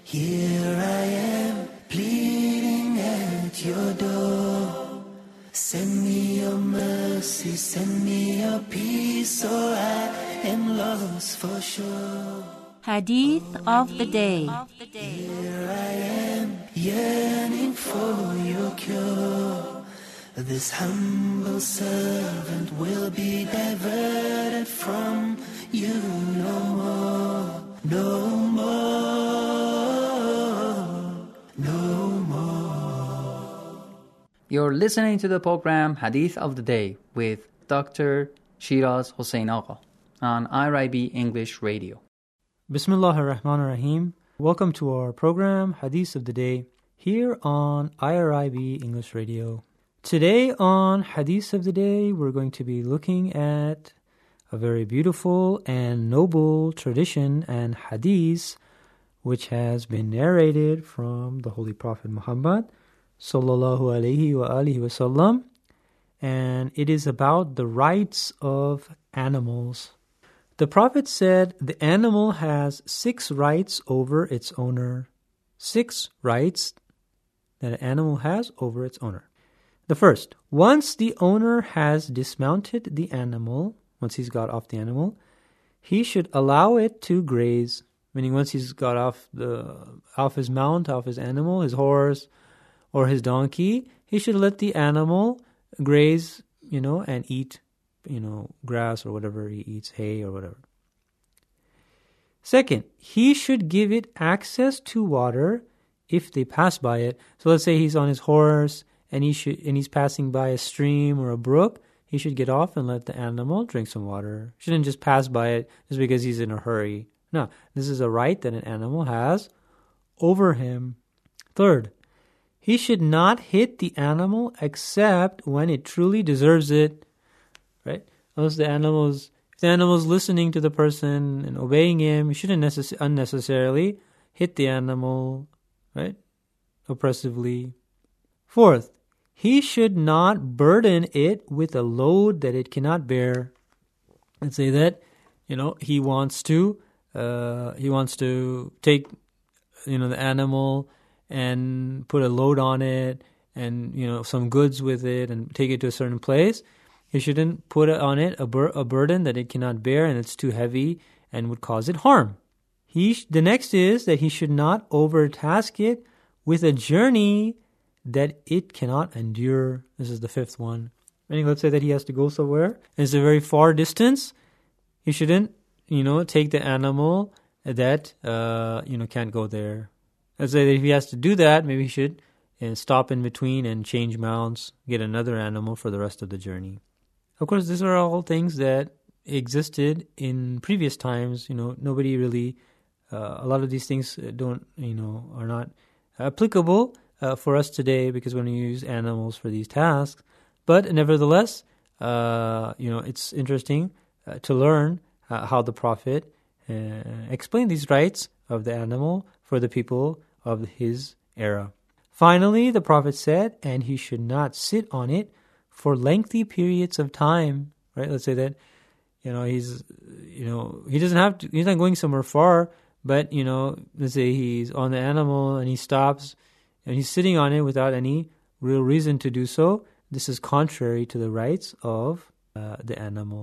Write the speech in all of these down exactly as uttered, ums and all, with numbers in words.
Here I am, pleading at your door. Send me your mercy, send me your peace, or I am lost for sure. Hadith of the Day. Here I am, yearning for your cure. This humble servant will be diverted from you no more, no more, no more. You're listening to the program Hadith of the Day with Doctor Shiraz Hossein Agha on I R I B English Radio. Bismillahir Rahmanir Rahim. Welcome to our program Hadith of the Day here on I R I B English Radio. Today on Hadith of the Day, we're going to be looking at a very beautiful and noble tradition and hadith which has been narrated from the Holy Prophet Muhammad sallallahu alaihi wa alihi wasallam, and it is about the rights of animals. The Prophet said the animal has six rights over its owner. Six rights that an animal has over its owner. The first, once the owner has dismounted the animal, once he's got off the animal, he should allow it to graze. Meaning once he's got off the off his mount, off his animal, his horse or his donkey, he should let the animal graze, you know, and eat, you know, grass or whatever he eats, hay or whatever. Second, he should give it access to water if they pass by it. So let's say he's on his horse and he should and he's passing by a stream or a brook, he should get off and let the animal drink some water. He shouldn't just pass by it just because he's in a hurry. No, this is a right that an animal has over him. Third, he should not hit the animal except when it truly deserves it. Right? Unless the animal's if the animal's listening to the person and obeying him, you shouldn't necess- unnecessarily hit the animal, right? Oppressively. Fourth, he should not burden it with a load that it cannot bear. Let's say that, you know, he wants to, uh, he wants to take, you know, the animal and put a load on it and, you know, some goods with it and take it to a certain place. He shouldn't put on it a, bur- a burden that it cannot bear and it's too heavy and would cause it harm. He sh- the next is that he should not overtask it with a journey that it cannot endure. This is the fifth one. Meaning, let's say that he has to go somewhere. It's a very far distance. He shouldn't, you know, take the animal that, uh, you know, can't go there. Let's say that if he has to do that, maybe he should uh, stop in between and change mounts, get another animal for the rest of the journey. Of course, these are all things that existed in previous times. You know, nobody really, uh, a lot of these things don't, you know, are not applicable uh, for us today because when we use animals for these tasks. But nevertheless, uh, you know, it's interesting uh, to learn uh, how the Prophet uh, explained these rights of the animal for the people of his era. Finally, the Prophet said, and he should not sit on it for lengthy periods of time, right? Let's say that, you know, he's, you know, he doesn't have to, he's not going somewhere far, but, you know, let's say he's on the animal and he stops and he's sitting on it without any real reason to do so. This is contrary to the rights of uh, the animal.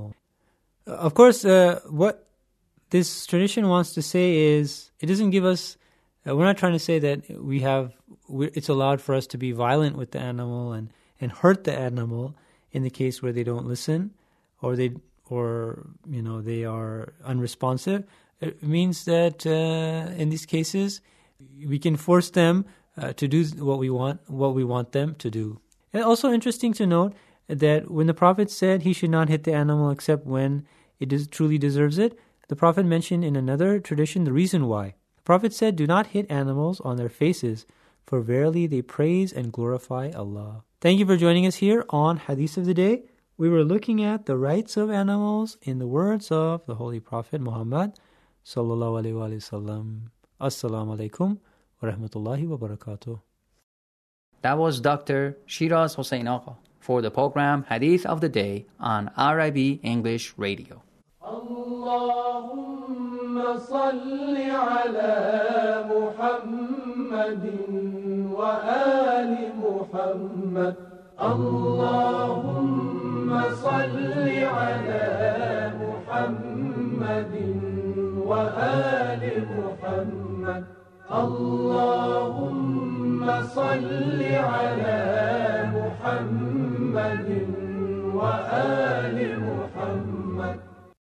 Of course, uh, what this tradition wants to say is, it doesn't give us, uh, we're not trying to say that we have, we're, it's allowed for us to be violent with the animal and and hurt the animal in the case where they don't listen or they or you know they are unresponsive. It means that uh, in these cases we can force them uh, to do what we want what we want them to do. And also interesting to note that when the Prophet said he should not hit the animal except when it is, truly deserves it, the Prophet mentioned in another tradition the reason why. The Prophet said, "Do not hit animals on their faces, for verily they praise and glorify Allah." Thank you for joining us here on Hadith of the Day. We were looking at the rights of animals in the words of the Holy Prophet Muhammad sallallahu alaihi wasallam. Assalamu alaikum wa rahmatullahi wa barakatuh. That was Doctor Shiraz Hossein Agha for the program Hadith of the Day on I R I B English Radio. Allahumma salli ala Muhammad محمد وآل محمد. اللهم صل على محمد وآل محمد. اللهم صل على محمد وآل محمد.